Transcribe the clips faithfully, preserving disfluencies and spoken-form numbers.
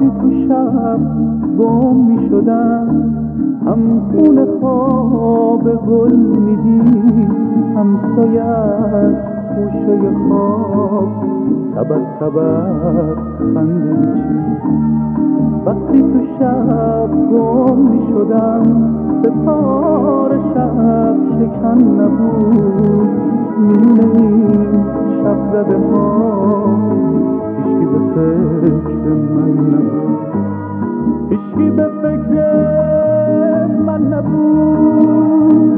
وقتی تو شب گم می شدم، هم خون خواب گل میدی، هم سایه از خوشه خواب سبت سبت خنده میچی. وقتی تو شب گم می شدم، به تار شب شکن نبود، میونه این شب زده ها هیچکی به فکر من نبود، هیچکی به فکر من نبود.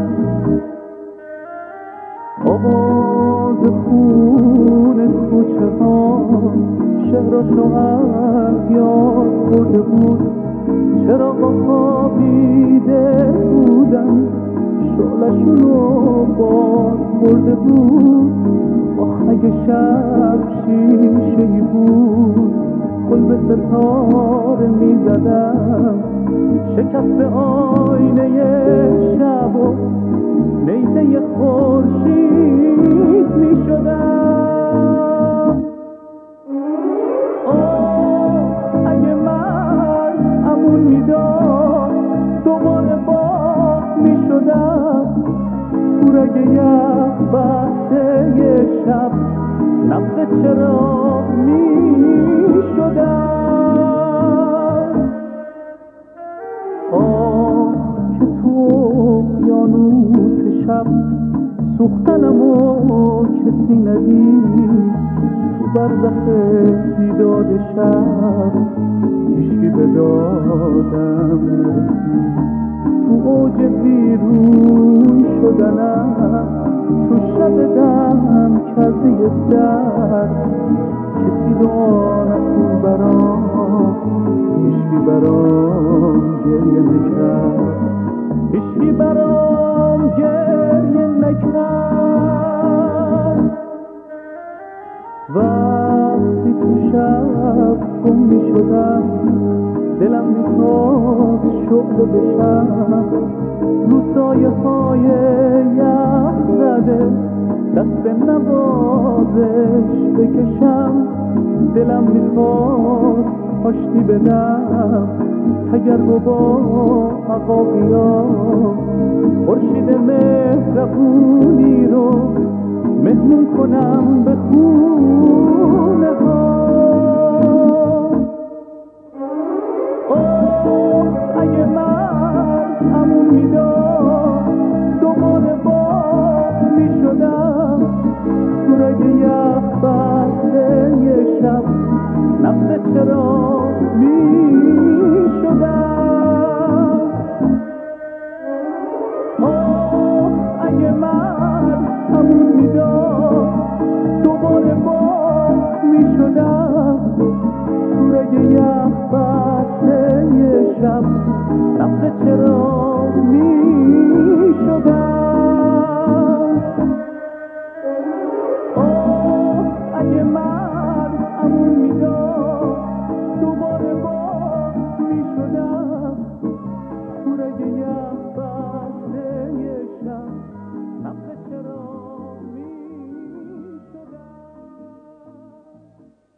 آواز خون کوچه ها شهرشو از یاد برده بود، چراغا خوابیده بودن شعله‌شونو باز برده بود. آخ اگه شب شیشه‌ای بود، قلب ستاره میزدم، شکست آینه شب و نیزه خورشید میشدم. آه اگه من امون میداد، دوباره باز میشدم، تو رگ یخ بسته شب نبض چراغ میشدم. آه که تو اقیانوس شب سوختنم و کسی ندید، تو برزخ بیداد شب هیچکی به دادم نرسید. تو اوج بیرون شدنم، تو شب دم کرده درد، کسی دعا نکن برام، هیچکی برام گریه نکرد، هیچکی برام گریه نکرد. وقتی تو شب گم می شدم، دلم میخواد شعله بشم، رو سایه های یخ زده دست نوازش بکشم. دلم میخواد آشتی بدم تگرگ و با عقاقیا، خورشید مهربونی رو مهمون کنم به خونه ها. اوه اگه من امون میداد، دوباره باز میشدم، تو رگ یخ بسته شب نبض چراغ میشدم. اوه اگه من امون میداد، دوباره باز میشدم، تو رگ یخ بسته شب نبض